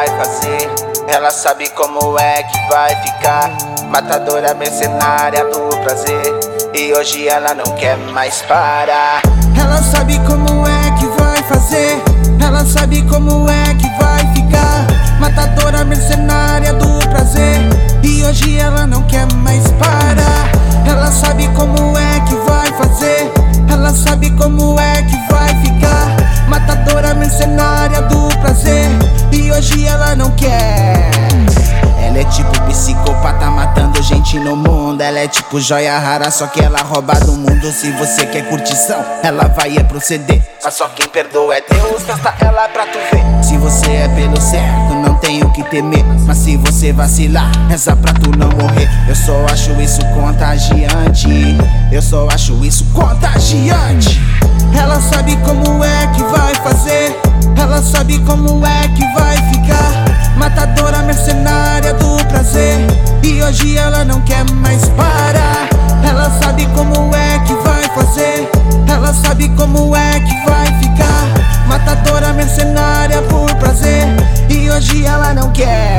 vai fazer. Ela sabe como é que vai ficar. Matadora mercenária do prazer. E hoje ela não quer mais parar. Ela sabe como é que vai fazer. Ela sabe como é que vai ficar. Matadora mercenária do prazer. E hoje ela não quer mais parar. Ela sabe como é que vai fazer. Ela sabe como é que vai ficar. Matadora mercenária do prazer. E hoje ela não quer. Ela é tipo psicopata matando gente no mundo. Ela é tipo joia rara, só que ela rouba do mundo. Se você quer curtição, ela vai proceder. Mas só quem perdoa é Deus, testa ela pra tu ver. Se você é pelo certo, não tem o que temer. Mas se você vacilar, reza pra tu não morrer. Eu só acho isso contagiante. Eu só acho isso contagiante. Ela sabe como é que vai fazer. Ela sabe como é que vai ficar. Matadora mercenária do prazer. E hoje ela não quer mais parar. Ela sabe como é que vai fazer. Ela sabe como é que vai ficar. Matadora mercenária por prazer. E hoje ela não quer.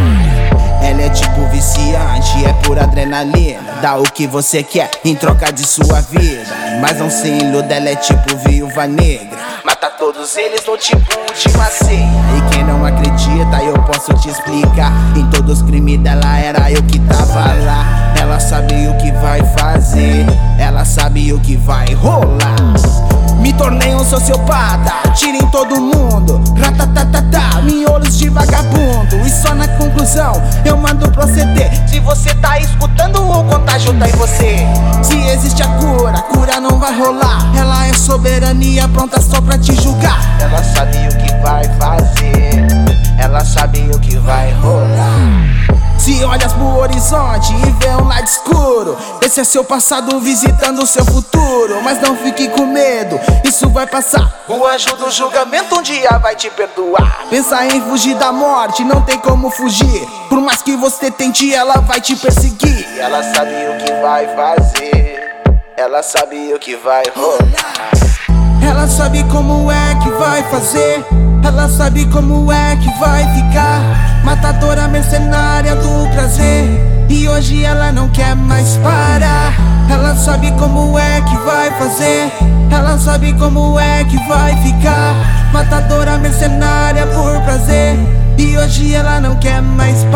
Ela é tipo viciante, é pura adrenalina. Dá o que você quer em troca de sua vida. Mas não se iluda, ela é tipo viúva negra. Mata todos eles no tipo última ceia. E quem não acredita, eu posso te explicar. Em todos os crimes dela era eu que tava lá. Ela sabe o que vai fazer. Ela sabe o que vai rolar. Me tornei um sociopata, tirem todo mundo. Ratatatata, miolos de vagabundo. E só na conclusão eu mando proceder. Se você tá escutando, o contágio tá em você. Se existe a cura não vai rolar. Ela é soberania pronta só pra te julgar. Ela sabe o que vai fazer. Ela sabe o que vai rolar. Se olhas pro horizonte e vê um lado escuro, esse é seu passado visitando o seu futuro. Mas não fique com medo, isso vai passar. O anjo do julgamento um dia vai te perdoar. Pensar em fugir da morte, não tem como fugir. Por mais que você tente, ela vai te perseguir. E ela sabe o que vai fazer. Ela sabe o que vai rolar. Ela sabe como é que vai fazer. Ela sabe como é que vai ficar. Matadora mercenária do prazer. E hoje ela não quer mais parar. Ela sabe como é que vai fazer. Ela sabe como é que vai ficar. Matadora mercenária por prazer. E hoje ela não quer mais